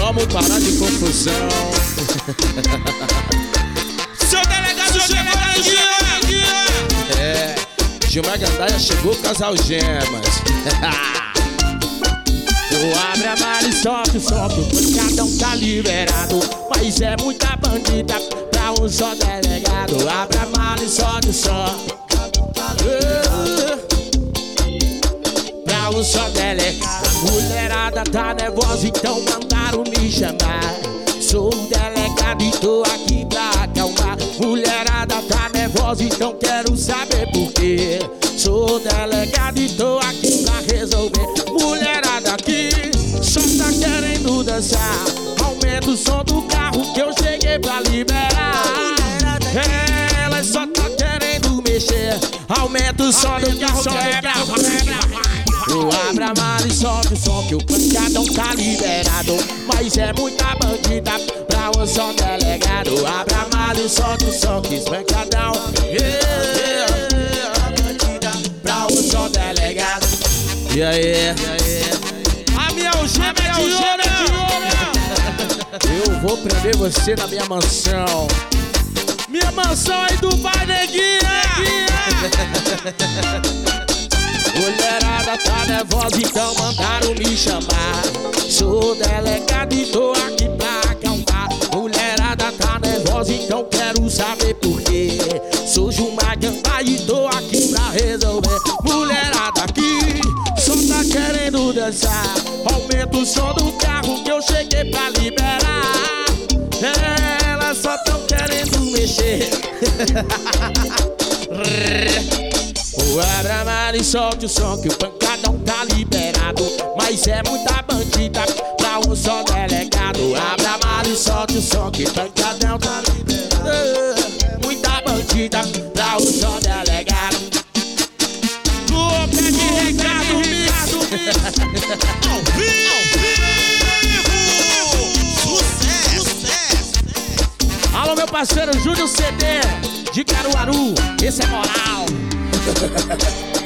Vamos parar de confusão. Seu delegado chegou aqui. É, Gilmar Gandaia chegou, casal Gemas. Abre a mala e sobe o som, que o pancadão tá liberado. Mas é muita bandida pra um só delegado. Abre a mala e sobe o som, pra um só delegado. A mulherada tá nervosa, então mandaram me chamar. Sou o delegado e tô aqui pra acalmar. Mulherada tá nervosa, então quero saber por quê. Sou o delegado e tô aqui pra resolver. Mulherada aqui só tá querendo dançar. Aumenta o som do carro que eu cheguei pra liberar. Ela só tá querendo mexer. Aumenta o som do carro que abre a mala e sobe o som, que o pancadão tá liberado. Mas é muita bandida pra um só delegado. Abre a mala e sobe o som, que espancadão bandida pra um só delegado. E aí? A minha algema é de ouro. Eu vou prender você na minha mansão. Minha mansão aí do Pai Neguinha. Mulherada tá nervosa, então mandaram me chamar. Sou delegado e tô aqui pra acalmar. Mulherada tá nervosa, então quero saber por quê. Sou Gilmar Gandaia e tô aqui pra resolver. Mulherada aqui só tá querendo dançar. Aumenta o som do carro que eu cheguei pra liberar. Elas só tão querendo mexer. Abre a mala e solte o som, que o pancadão tá liberado. Mas é muita bandida pra um só delegado. Abre a mala e solte o som, que o pancadão tá liberado. Muita bandida pra um só delegado. No pé de recado, ao vivo. Sucesso. Alô, meu parceiro Júnior CD de Caruaru, esse é moral.